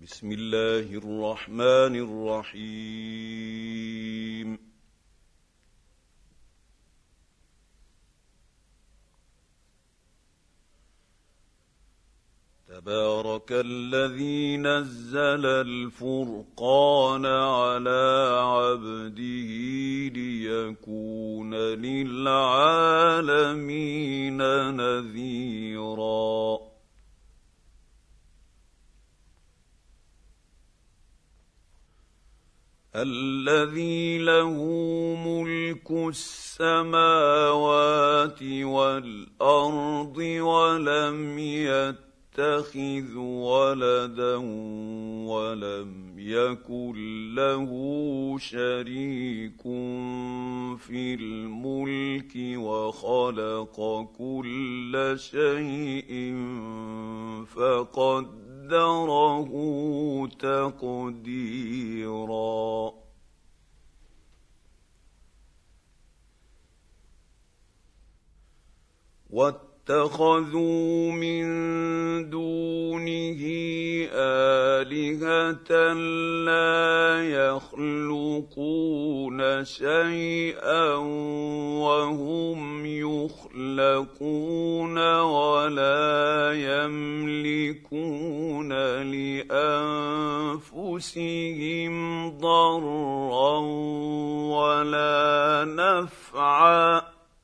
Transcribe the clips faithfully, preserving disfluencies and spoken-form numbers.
بسم الله الرحمن الرحيم. تبارك الذي نزل الفرقان على عبده ليكون للعالمين نذيرا. الذي له ملك السماوات والأرض ولم يتخذ ولدا ولم يكن له شريك في الملك وخلق كل شيء فقدره تقديرا. واتخذوا من دونه آلهة لا يخلقون شيئا وهم يخلقون ولا يملكون لأنفسهم ضرا ولا نفعا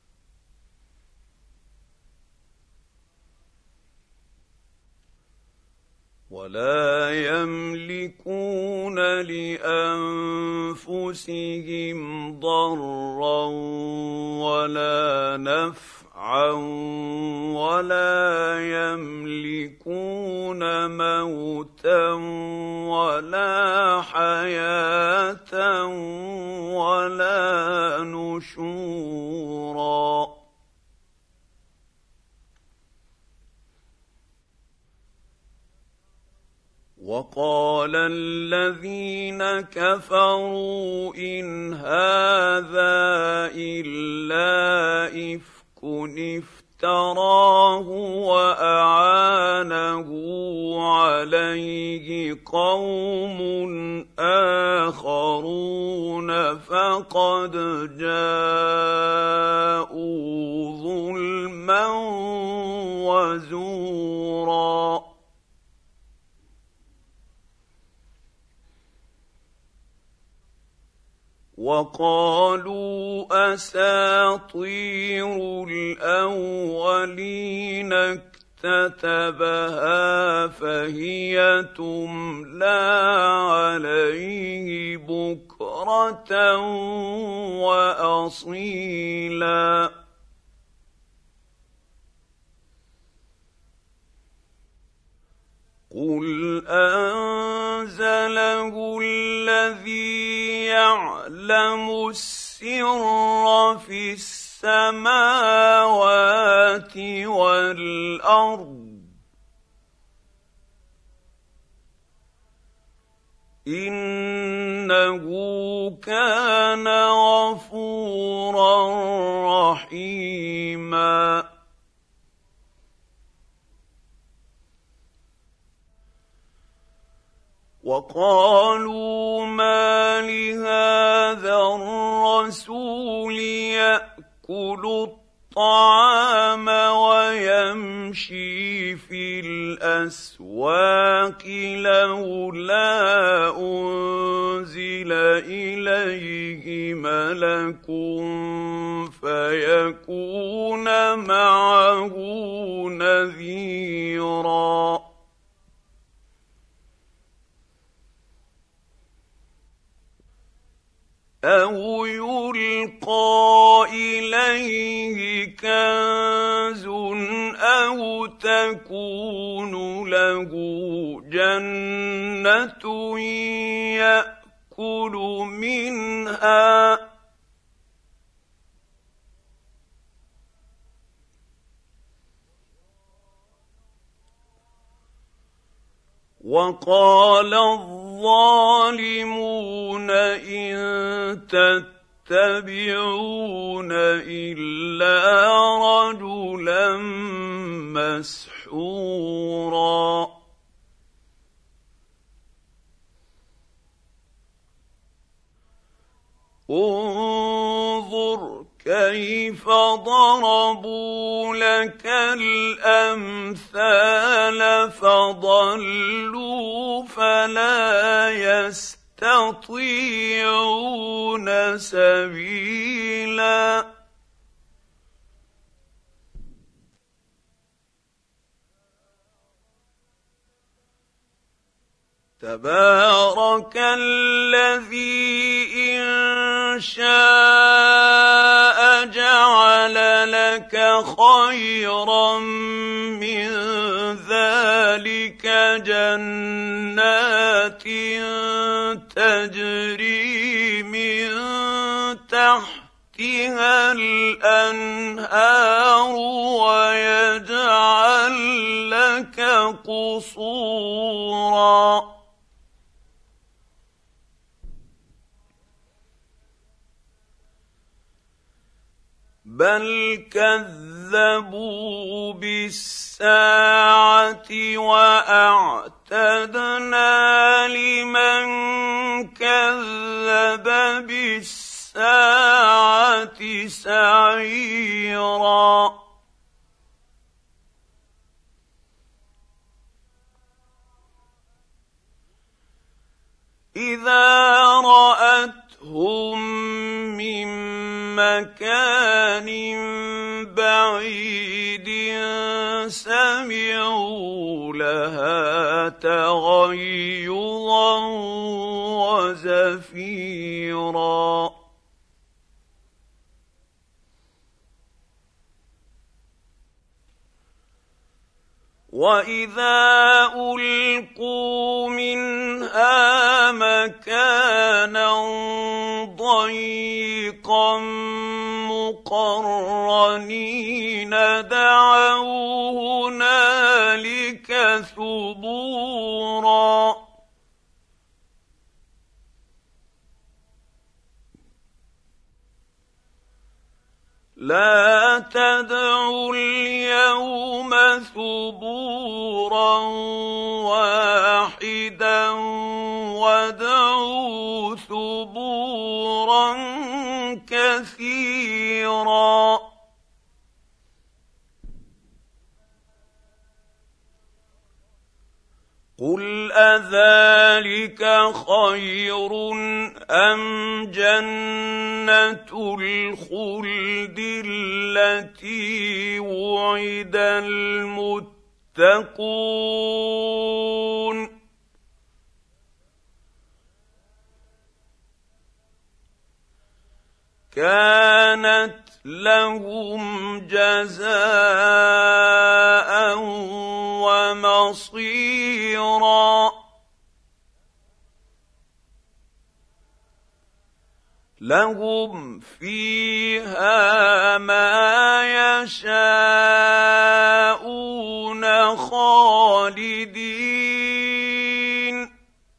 ولا يملكون لأنفسهم ضرا ولا نفعا ولا يملكون موتا ولا حياة ولا نشورا. وقال الذين كفروا إن هذا إلا إفك افتراه وأعانه عليه قوم آخرون فقد جاءوا ظلما وزورا. وقالوا أساطير الأولين اكتتبها فهي تملى عليه بكرة وأصيلا. قل أنزله الذي يعلم السر في السماوات والأرض إنه كان غفورا رحيما. وقالوا ما لهذا الرسول يأكل الطعام ويمشي في الأسواق لولا أنزل إليه ملك فيكون معه نذيرا. أو يلقى إليه كنز أو تكون له جنة يأكل منها وقال الظالمون إن تتبعون إلا رجلا مسحورا. انظر كيف ضربوا لك الامثال فضلوا فلا يستطيعون سبيلا. تبارك الذي إن شاء جعل لك خيرا من ذلك جنات تجري من تحتها الأنهار ويجعل لك قصورا. بل كذبوا بالساعة وأعتدنا لمن كذب بالساعة سعيرا. إذا رأتهم من مكان بعيد سمعوا لها تغيظا وزفيرا. وإذا ألقوا منها مكانا ضيقا مقرنين دعوا هنالك ثبورا. لا تدعوا اليوم ثبورا واحدا وادعوا ثبورا كثيرا. قل أذلك خير أم جنة الخلد التي وعد المتقون كانت لهم جزاء ومصيرا. لهم فيها ما يشاءون خالدين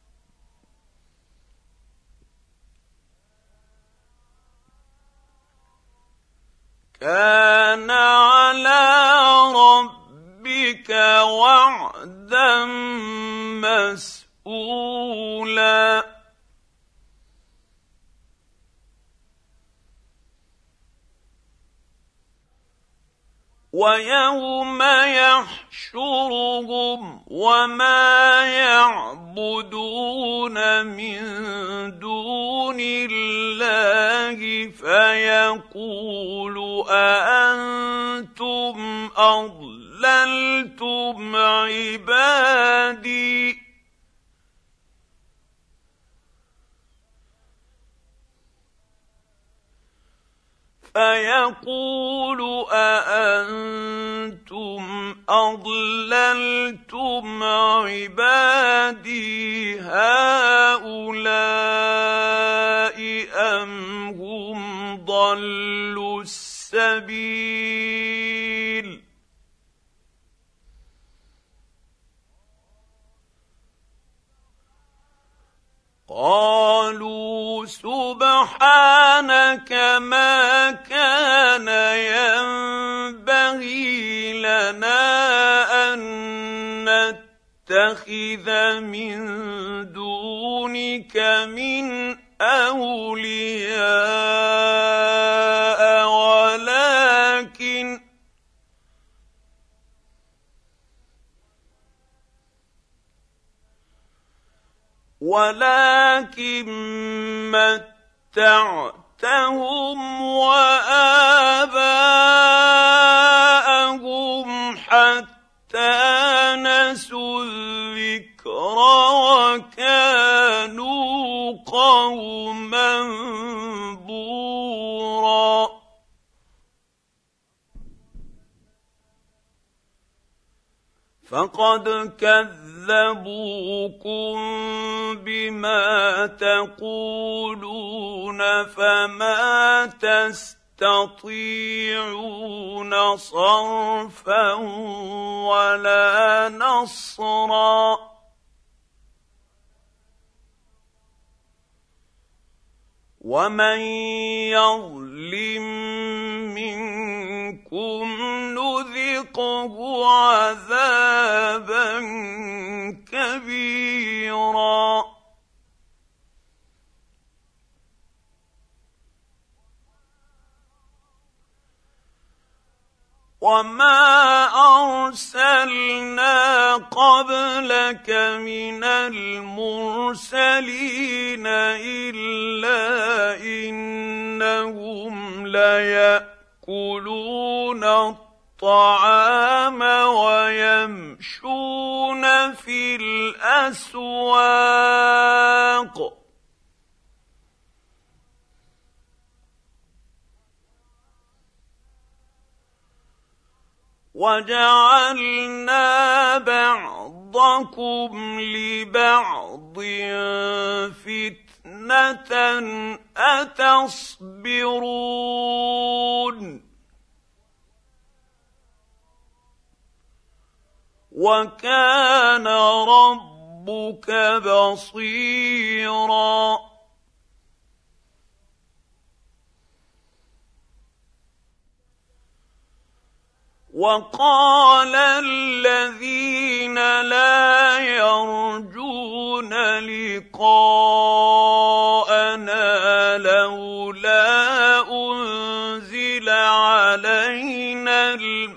كان على ربك وعدا مسئولا. ويوم يحشرهم وما يعبدون من دون الله فيقول أأنتم أضللتم عبادي فيقول أأنتم أضللتم عبادي هؤلاء أم هم ضلوا السبيل. قالوا سبحانك ما كان ينبغي لنا أن نتخذ من دونك من أولياء ولكن ولكن متعتهم وآباءهم حتى نسوا الذكر وكانوا قوما بورا. فقد كذبوكم بما تقولون فما تستطيعون صرفا ولا نصرا. ومن يظلم منكم نذقه عذابا كبيرا. وما أرسلنا قبلك من المرسلين إلا إنهم ليأكلون الطعام ويمشون في الأسواق وجعلنا بعضكم لبعض فتنة أتصبرون وكان ربك بصيرا. وقال الذين لا يرجون لقاءنا لولا أنزل علينا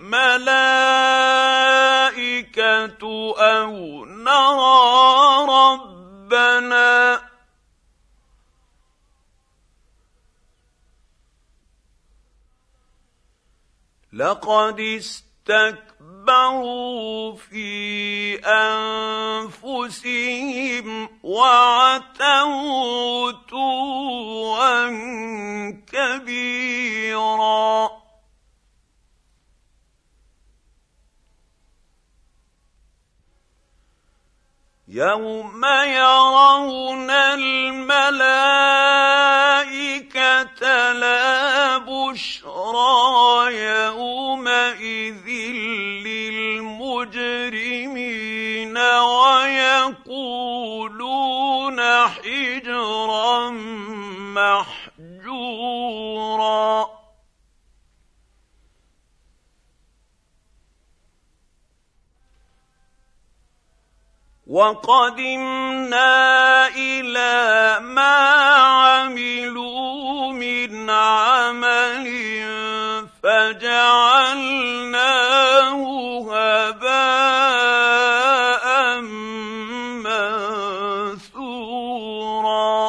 الملائكة أو نرى ربنا لقد استكبروا في أنفسهم وعتوا عتوا كبيرا. يوم يرون الملائكة لا بشرى يومئذ للمجرمين ويقولون حجرا محجورا. وقدمنا إلى ما عملوا من عمل فجعلناه هباء منثورا.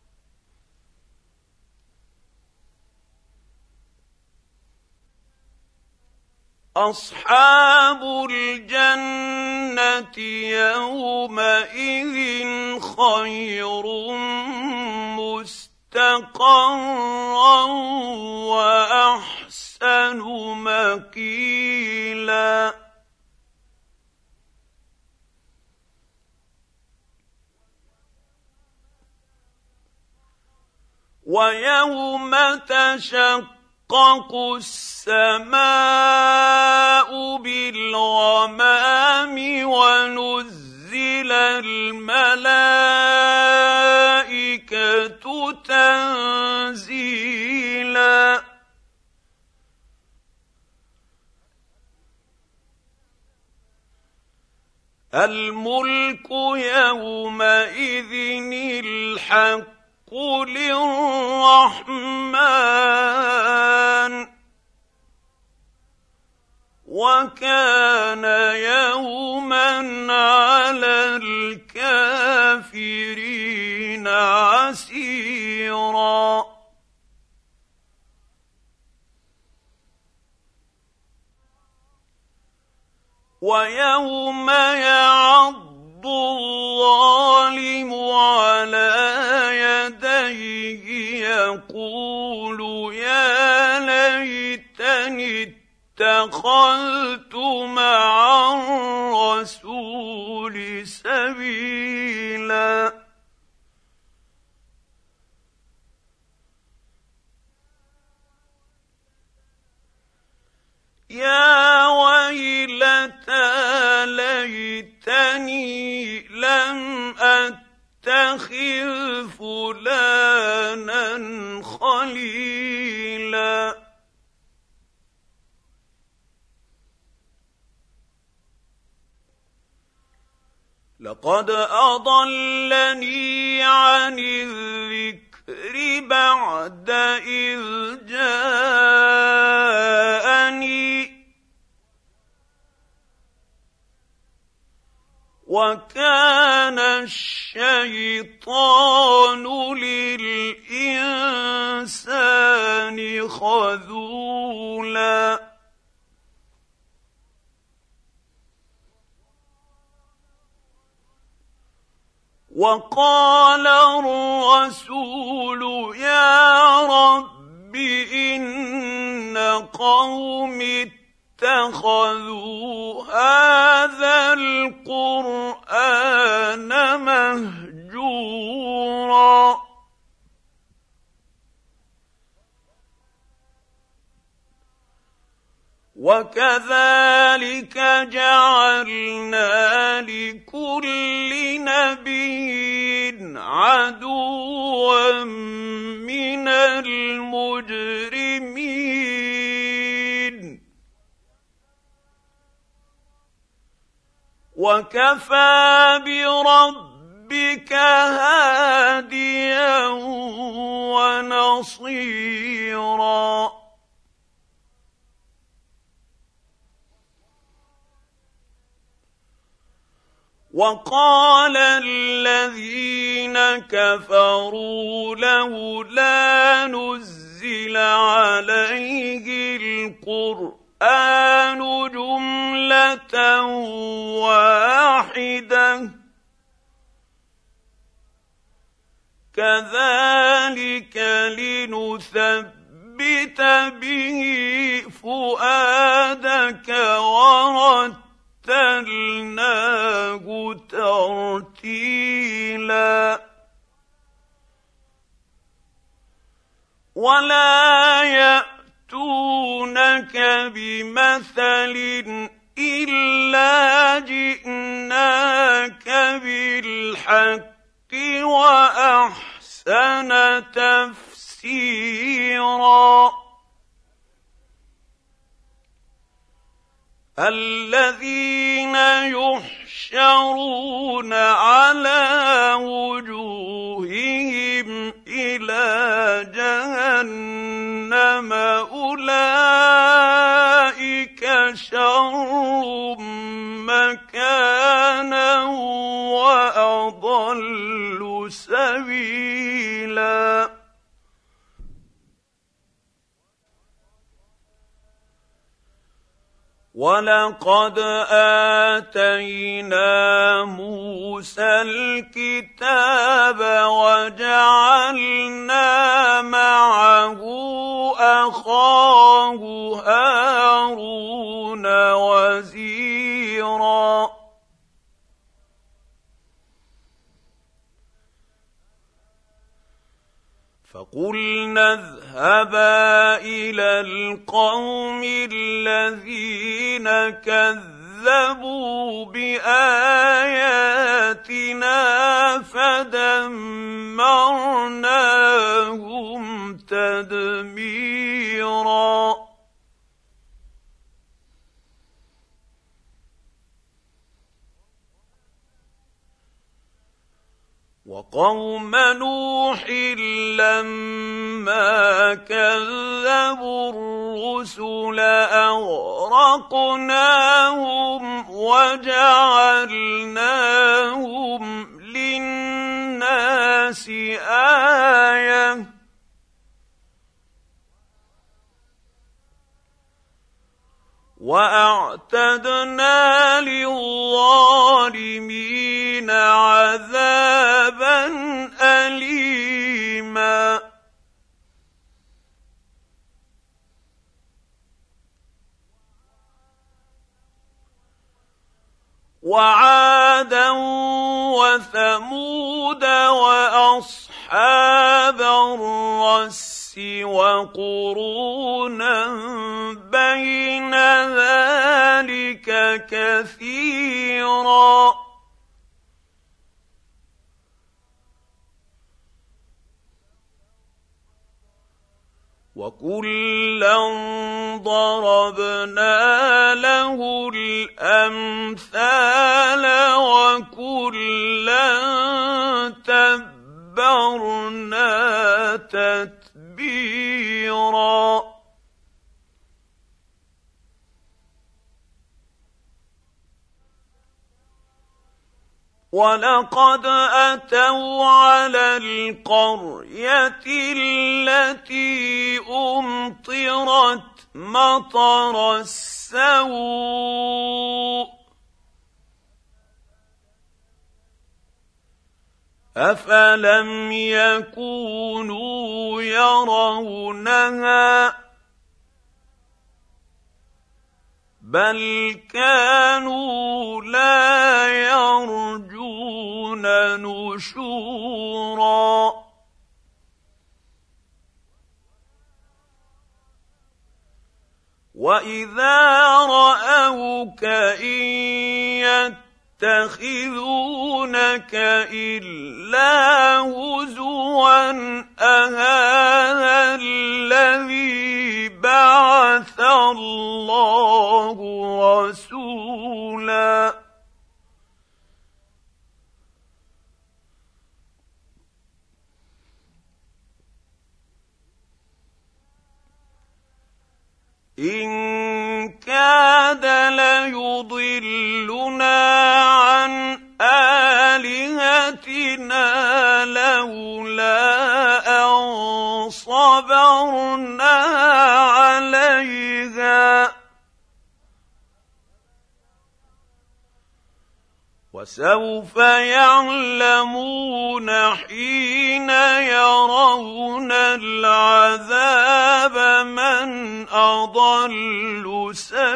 أصحاب الجنة يومئذ خير مستقرا وأحسن مقيلا. ويوم تشقق تشقق السماء بالغمام ونزل الملائكة تنزيلا. الملك يومئذ الحق للرحمن وكان يوما على الكافرين عسيرا ويوم يعض الظالم على يديه يقول يا ليتني اتخذت مع الرسول سبيلا يا ويلتى ليتني لم أتخذ فلانا خليلا لقد أضلني عن الذكر بعد إذ جاءني وكان الشيطان للإنسان خذولا وقال الرسول يا رب إن قومي اتخذوا هذا القرآن مهجورا وكذلك جعلنا لكل نبي عدوا من المجرمين وكفى بربك هاديا ونصيرا وقال الذين كفروا لولا نزل عليه القرآن جملة واحدة كذلك لنثبت به فؤادك ورتلناه ترتيلا ولا يأتونك بمثل إلا جئناك بالحق وأحسن تفسيرا الذين يحشرون على وجوههم إلى جهنم أولئك شر مكانا وأضل سبيلا ولقد آتينا موسى الكتاب وجعلنا معه أخاه هارون وزيرا فقلنا اذهبا إلى القوم الذين كذبوا بآياتنا فدمرناهم تدميرا وقوم نوح لما كذبوا الرسل أغرقناهم وجعلناهم للناس آية وأعتدنا للظالمين عذابا أليما وعادا وثمود وأصحاب الرس وقرونا بين ذلك كثيرا وكلا ضربنا له الأمثال وكلا تبرنا تتبيرا ولقد أتوا على القرية التي أمطرت مطر السوء أفلم يكونوا يرونها بل كانوا لا يرجون نشورا وإذا رأوك إن يتخذونك إلا هزوا أهذا الذي بعث الله رسولا إن كاد ليضلنا عن آلهتنا لولا أن صبرنا عليها وسوف يعلمون حين يرون العذاب من أضل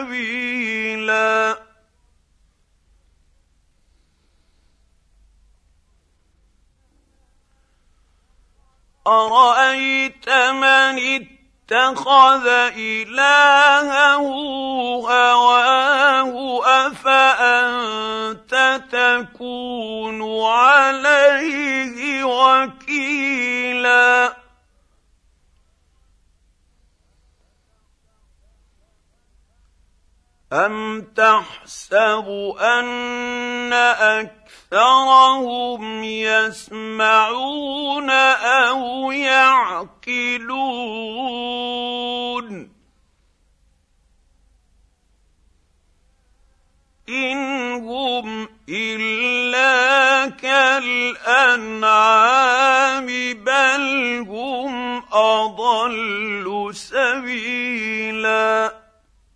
سبيلا أرأيت من اتخذ إلهه هواه أفأنت تكون عليه وكيلا أم تحسب أن أكثرهم يسمعون أو يعقلون إن هم إلا كالأنعام بل هم أضل سبيلا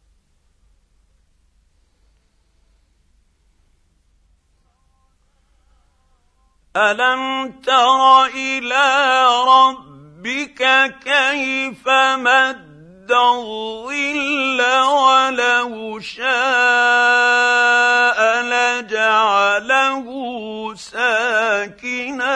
ألم تر إلى ربك كيف مد الظل ولو شاء لجعله ساكنا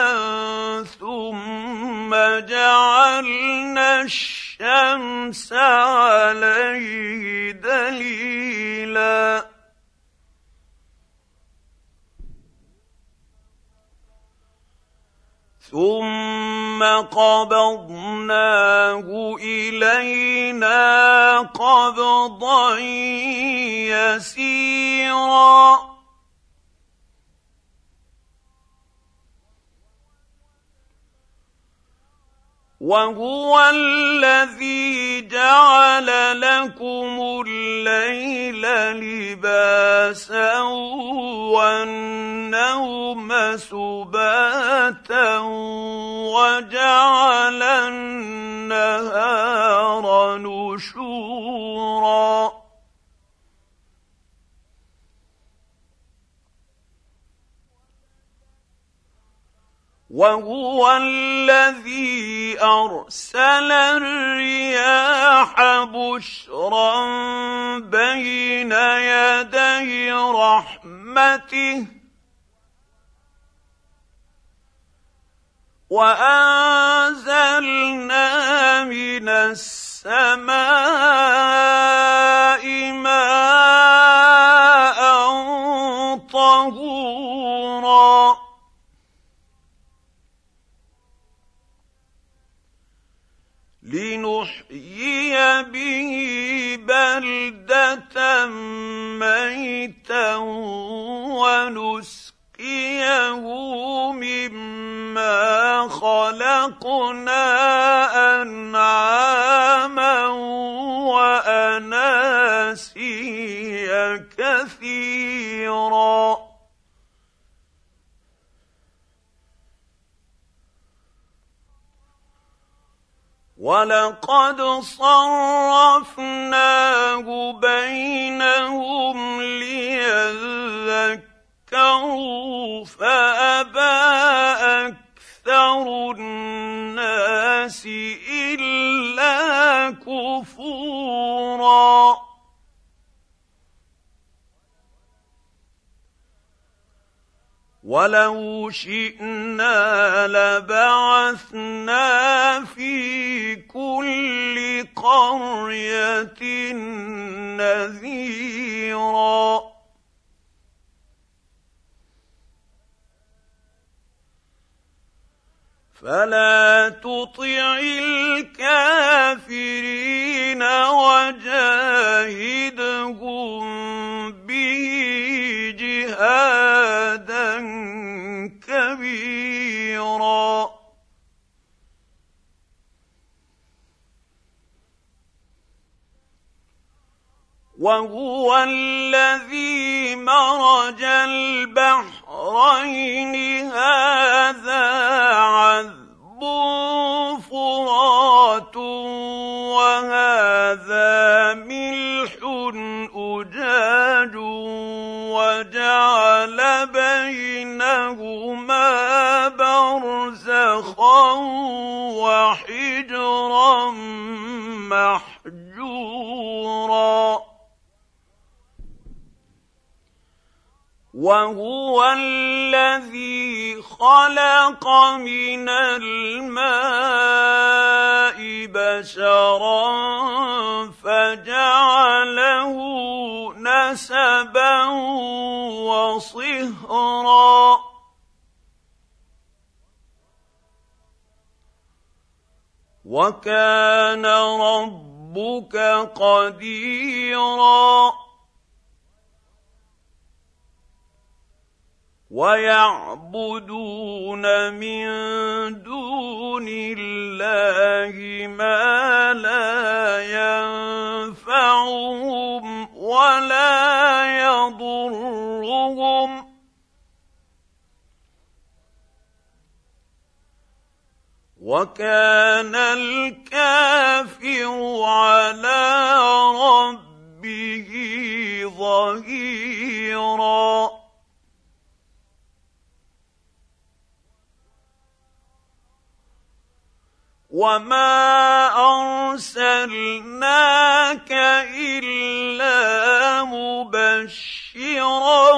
ثم جعلنا الشمس عليه دليلا ثم قبضناه إلينا قبضا يسيرا وهو الذي جعل لكم الليل لباسا والنوم سباتا وجعل النهار نشورا وهو الذي أرسل الرياح بشرا بين يدي رحمته وأنزلنا من السماء ماء طهورا لنحيي به بلدة ميتا ونسقيه مما خلقنا أنعاما وأناسيا كثيرا وَلَقَدْ صَرَّفْنَاهُ بَيْنَهُمْ لِيَذَّكَّرُوا فَأَبَى أَكْثَرُ النَّاسِ إِلَّا كُفُورًا وَلَوْ شِئْنَا لَبَعَثْنَا فِي كُلِّ قَرْيَةٍ نَذِيرًا فَلَا تُطِعِ الْكَافِرِينَ وَجَاهِدْهُم بِهِ جِهَادًا كَبِيرًا وَهُوَ الَّذِي مَرَجَ الْبَحْرَيْنِ هَٰذَا عَذْبٌ فُرَاتٌ وَهَٰذَا مِلْحٌ أُجَاجٌ وَجَعَلَ بَيْنَهُمَا بَرْزَخًا وَحِجْرًا مَّحْجُورًا وَهُوَ الَّذِي خَلَقَ مِنَ الْمَاءِ بَشَرًا فَجَعَلَهُ نَسَبًا وَصِهْرًا وَكَانَ رَبُّكَ قَدِيرًا وَيَعْبُدُونَ مِن دُونِ اللَّهِ مَا لَا يَنفَعُهُمْ وَلَا يَضُرُّهُمْ وَكَانَ الْكَافِرُ عَلَىٰ رَبِّهِ ظَهِيرًا وَمَا أَرْسَلْنَاكَ إِلَّا مُبَشِّرًا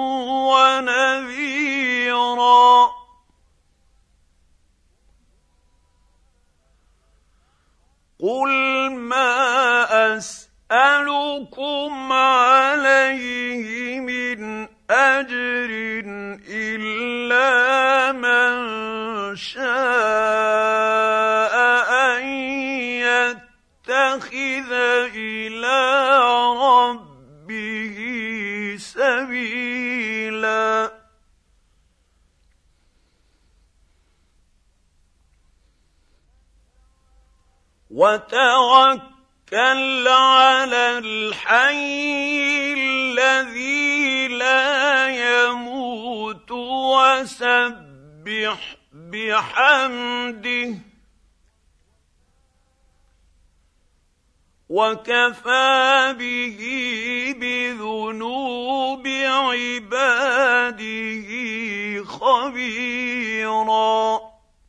وَنَذِيرًا قُلْ مَا أَسْأَلُكُمْ عَلَيْهِ مِنْ أَجْرٍ إِلَّا مَنْ شَاءَ أَنْ يَتَّخِذَ إِلَى رَبِّهِ سَبِيلًا وتوكل على الحي الذي لا يموت وسبح بحمده وكفى به بذنوب عباده خبيرا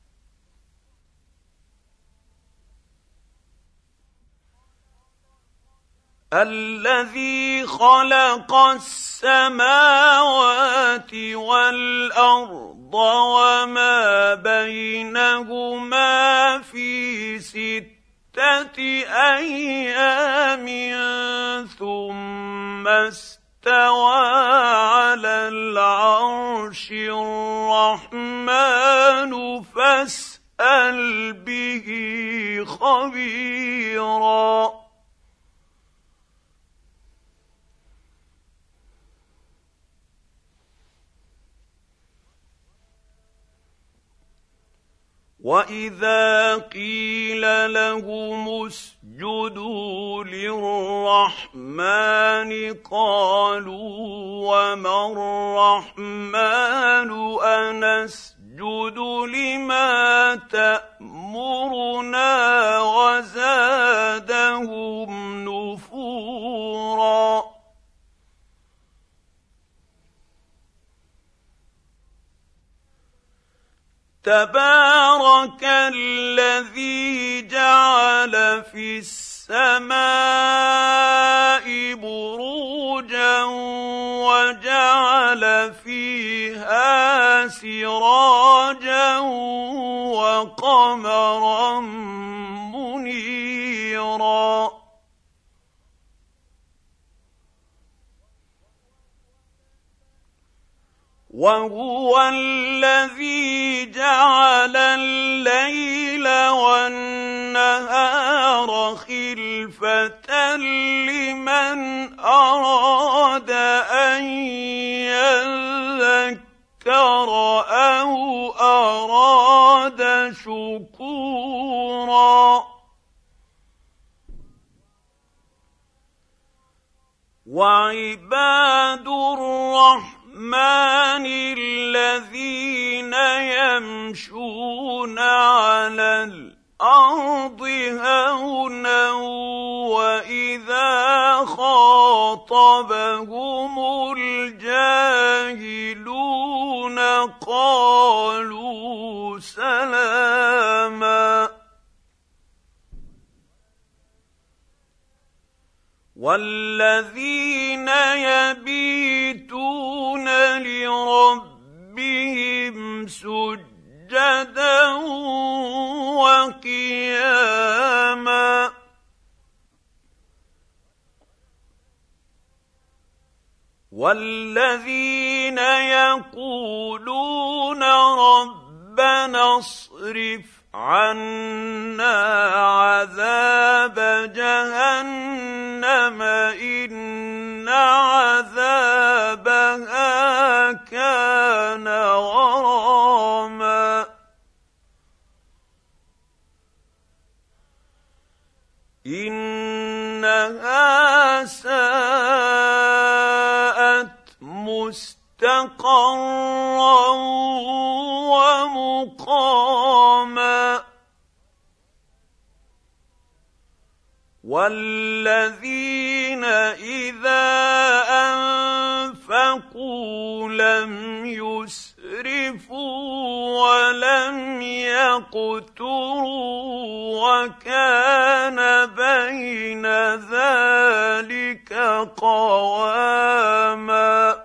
الذي خلق السماوات والأرض وما بينهما في ستة أيام ثم استوى على العرش الرحمن فاسأل به خبيرا وَإِذَا قِيلَ لَهُمُ اسْجُدُوا لِلرَّحْمَنِ قَالُوا وَمَا الرَّحْمَنُ أَنَسْجُدُ لِمَا تَأْمُرُنَا وَزَادَهُمْ نُفُورًا تبارك الذي جعل في السماء بروجا وجعل فيها سراجا وقمرا منيرا وهو الذي جعل الليل والنهار خلفة لمن أراد أن يذكر أو أراد شكورا وعباد الرحمن الرحمن الذين يمشون على الأرض هونا وإذا خاطبهم الجاهلون قالوا سلاما والذين يبيتون لربهم سجدا وقياما والذين يقولون ربنا اصرف عنا عذاب جهنم إن عذابها كان غراما إنها ساءت مستقرا ومقاما والذين إذا أنفقوا لم يسرفوا ولم يقتروا وكان بين ذلك قواما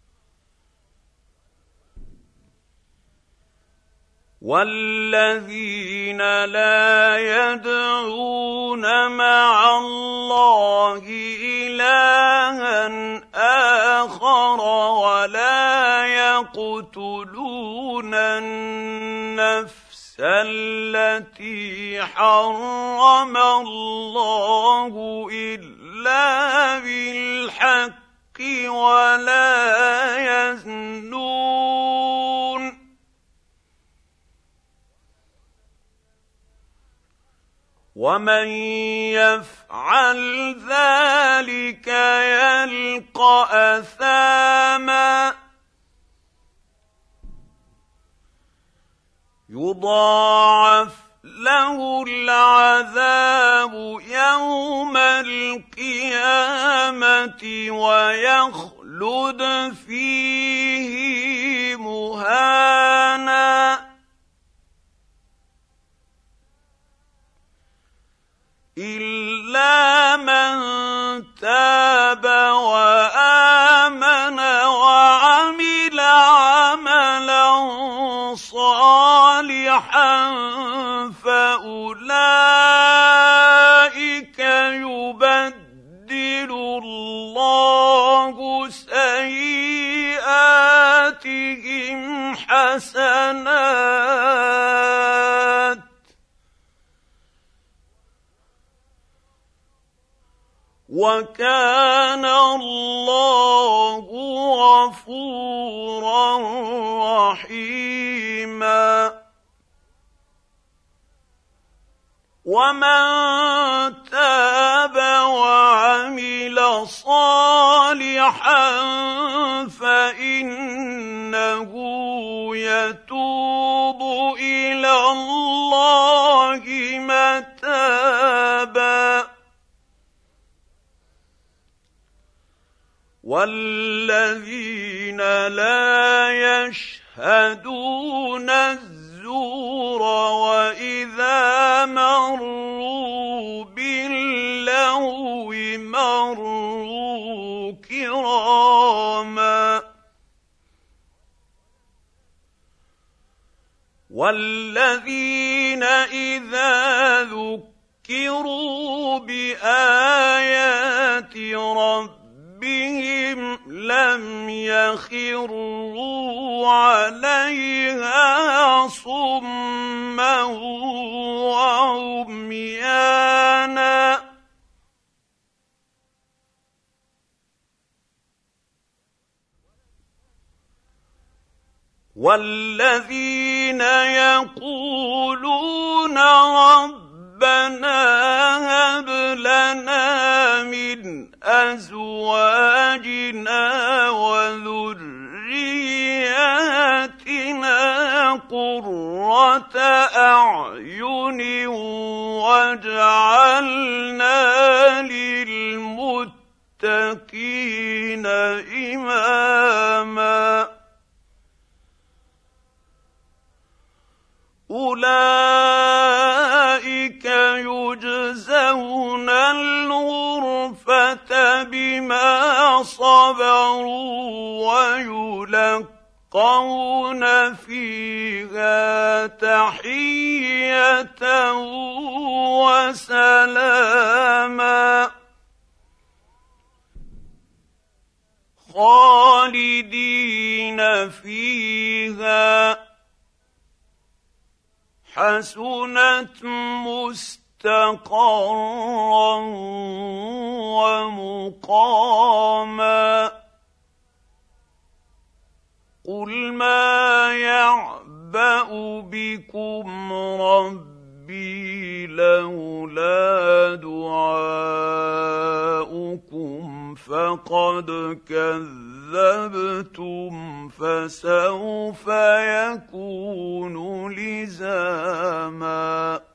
والذين لا يدعون مع الله إلها آخر ولا يقتلون النفس التي حرم الله إلا بالحق ولا يزنون ومن يفعل ذلك يلقى اثاما يضاعف له العذاب يوم القيامة ويخلد فيه مهانا إلا من تاب وآمن وعمل عملا صالحا فأولئك يبدل الله سيئاتهم حسنات وكان الله غفورا رحيما ومن تاب وعمل صالحا فإنه يتوب إلى الله متابا والذين لا يشهدون الزور وإذا مروا باللغو مروا كراما والذين إذا ذكروا بآيات ربهم بهم لم يخروا عليها صما وعميانا والذين يقولون ربنا هب لنا من أزواجنا وذرياتنا قرة أعين واجعلنا للمتقين إماما أولئك يجزون الغرفة بما صبروا ويلقون فيها تحية وسلاما خالدين فيها حسنت مستقرا ومقاما قل ما يعبأ بكم ربي لولا دعاؤكم فقد كذبتم فسوف يكون لزاما